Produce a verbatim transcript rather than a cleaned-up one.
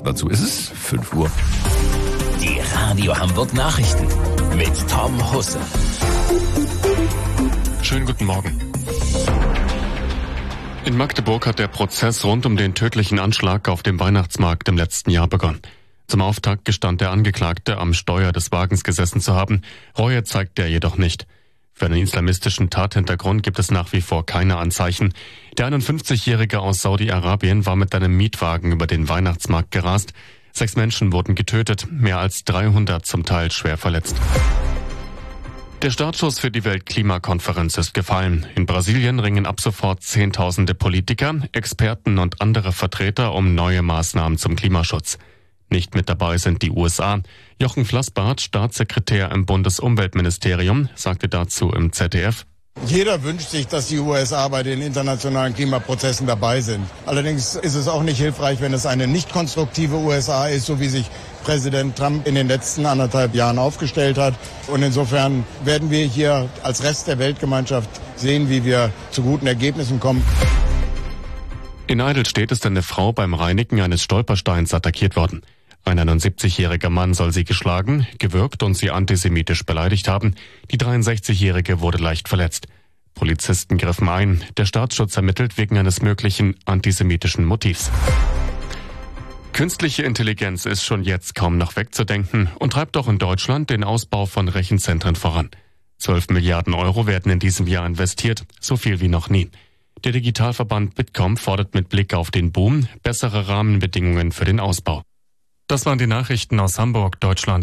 Dazu ist es fünf Uhr. Die Radio Hamburg Nachrichten mit Tom Husse. Schönen guten Morgen. In Magdeburg hat der Prozess rund um den tödlichen Anschlag auf dem Weihnachtsmarkt im letzten Jahr begonnen. Zum Auftakt gestand der Angeklagte, am Steuer des Wagens gesessen zu haben. Reue zeigt er jedoch nicht. Für einen islamistischen Tathintergrund gibt es nach wie vor keine Anzeichen. Der einundfünfzigjährige aus Saudi-Arabien war mit einem Mietwagen über den Weihnachtsmarkt gerast. Sechs Menschen wurden getötet, mehr als dreihundert zum Teil schwer verletzt. Der Startschuss für die Weltklimakonferenz ist gefallen. In Brasilien ringen ab sofort Zehntausende Politiker, Experten und andere Vertreter um neue Maßnahmen zum Klimaschutz. Nicht mit dabei sind die U S A. Jochen Flassbart, Staatssekretär im Bundesumweltministerium, sagte dazu im Z D F: Jeder wünscht sich, dass die U S A bei den internationalen Klimaprozessen dabei sind. Allerdings ist es auch nicht hilfreich, wenn es eine nicht konstruktive U S A ist, so wie sich Präsident Trump in den letzten anderthalb Jahren aufgestellt hat. Und insofern werden wir hier als Rest der Weltgemeinschaft sehen, wie wir zu guten Ergebnissen kommen. In Eidelstedt ist eine Frau beim Reinigen eines Stolpersteins attackiert worden. Ein einundsiebzigjähriger Mann soll sie geschlagen, gewürgt und sie antisemitisch beleidigt haben. Die dreiundsechzigjährige wurde leicht verletzt. Polizisten griffen ein. Der Staatsschutz ermittelt wegen eines möglichen antisemitischen Motivs. Künstliche Intelligenz ist schon jetzt kaum noch wegzudenken und treibt auch in Deutschland den Ausbau von Rechenzentren voran. Zwölf Milliarden Euro werden in diesem Jahr investiert, so viel wie noch nie. Der Digitalverband Bitkom fordert mit Blick auf den Boom bessere Rahmenbedingungen für den Ausbau. Das waren die Nachrichten aus Hamburg, Deutschland.